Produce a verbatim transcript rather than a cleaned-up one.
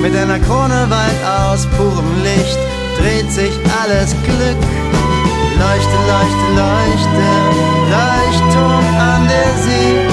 Mit einer Krone weit aus purem Licht dreht sich alles Glück. Leuchte, leuchte, leuchte, Leuchtturm an der See.